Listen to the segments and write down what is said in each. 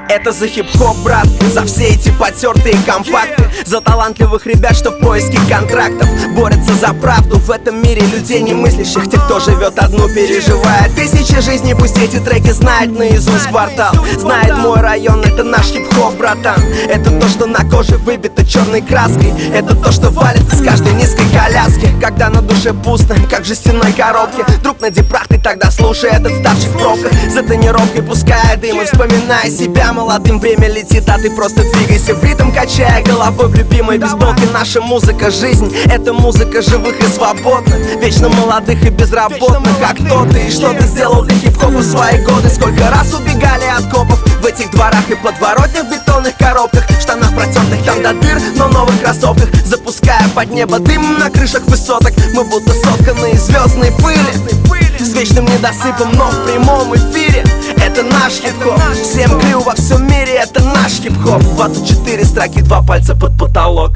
Это за хип-хоп, брат, за все эти потертые компакты, за талантливых ребят, что в поиске контрактов борются за правду в этом мире людей немыслящих. Те, кто живет одну, переживает тысячи жизней. Пусть эти треки знает наизусть квартал, знает мой район. Это наш хип-хоп, братан. Это то, что на коже выбито черной краской. Это то, что валит из каждой низкой коляски. Когда на душе пусто, как в жестяной коробке. Друг на дипрах, ты тогда слушай этот старший в пробках. За тренировкой пуская дым и вспоминая себя молодым. Время летит, а ты просто двигайся в ритм, качая головой в любимой бейсболке. Наша музыка — жизнь, это музыка живых и свободных, вечно молодых и безработных. А кто ты и что ты сделал для хип-хопа в свои годы? Сколько раз убегали от копов в этих дворах и подворотнях, в бетонных коробках, в штанах протертых там до дыр, но в новых кроссовках, запуская под небо дым на крышах высоток. Мы будто сотканы из звездной пыли, с вечным недосыпом, но в прямом эфире. Это наш хип-хоп, всем крю во всем мире. Это наш хип-хоп, 24 строки, 2 пальца под потолок.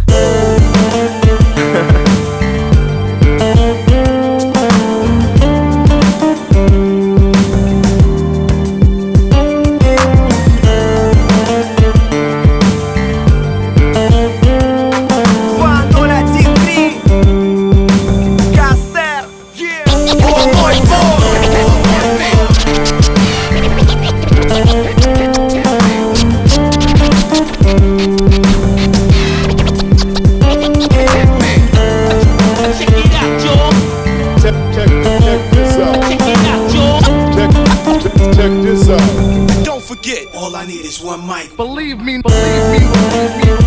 All I need is one mic. Believe me, believe me, believe me.